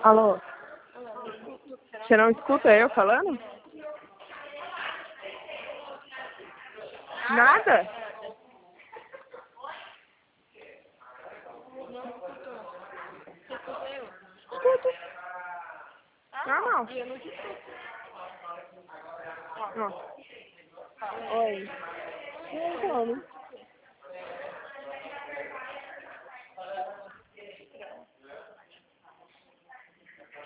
Alô? Você não escuta eu falando? Nada? Escuto. Normal. Ó. Oi. Então,